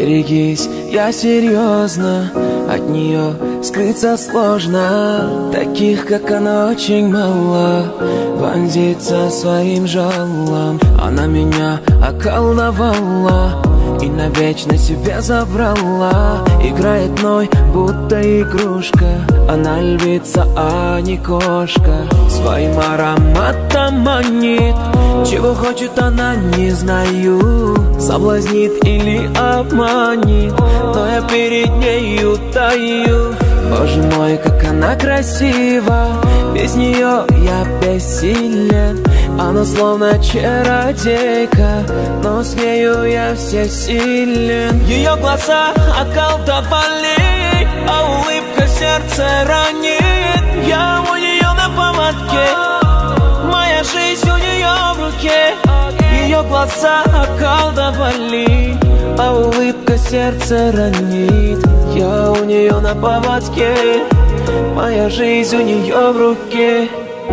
Берегись, я серьезно, от нее скрыться сложно. Таких, как она, очень мало, вонзится своим жалом. Она меня околдовала и навечно себе забрала. Играет мной, будто игрушка. Она львица, а не кошка. Своим ароматом манит. Чего хочет она, не знаю. Соблазнит или обманет, но я перед нею таю. Боже мой, как она красива. Без нее я бессилен. Она словно чародейка, но с нею я всесилен. Ее глаза околдовали, а улыбка сердце ранит. Я у нее на поводке, моя жизнь у нее в руке. Ее глаза околдовали, а улыбка сердце ранит. Я у нее на поводке, моя жизнь у нее в руке.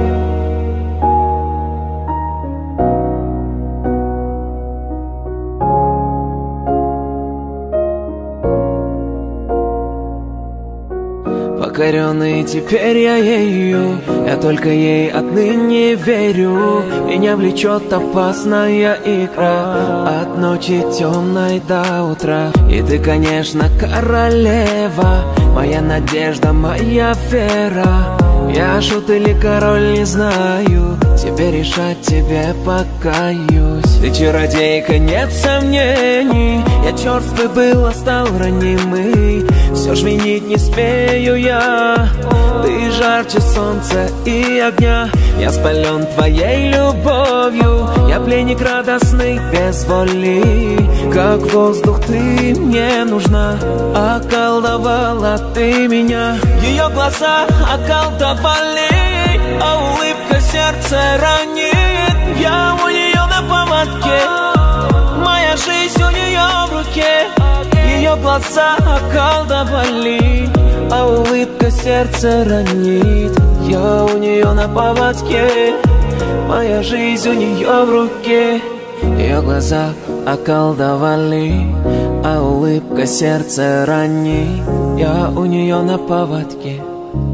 Покоренный теперь я ею, я только ей отныне верю. Меня влечет опасная игра от ночи темной до утра. И ты, конечно, королева, моя надежда, моя вера. Я шут или король, не знаю, тебе решать, тебе покаюсь. Ты чародейка, нет сомнений, я черствый был, а стал ранимый. Все ж винить не смею я, ты жарче солнца и огня. Я спален твоей любовью, я пленник радостный без воли. Как воздух ты мне нужна, околдовала ты меня. Ее глаза околдовали, а улыбка сердце ранит. Я у нее на поводке, моя жизнь у нее в руке. Ее глаза околдовали, а улыбка сердце ранит. Я у нее на поводке, моя жизнь у нее в руке. Ее глаза околдовали, а улыбка сердце ранит. Я у нее на поводке,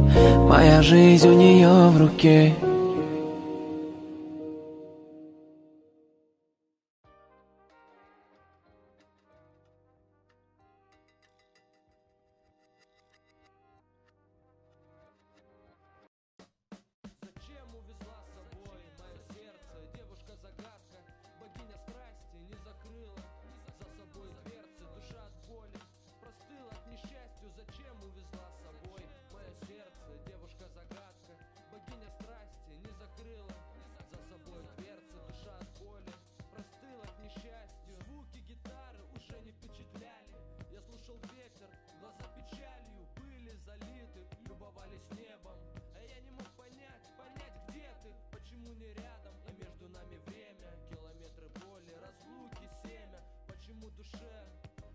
моя жизнь у нее в руке.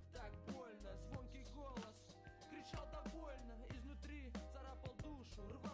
Изнутри царапал душу, рвал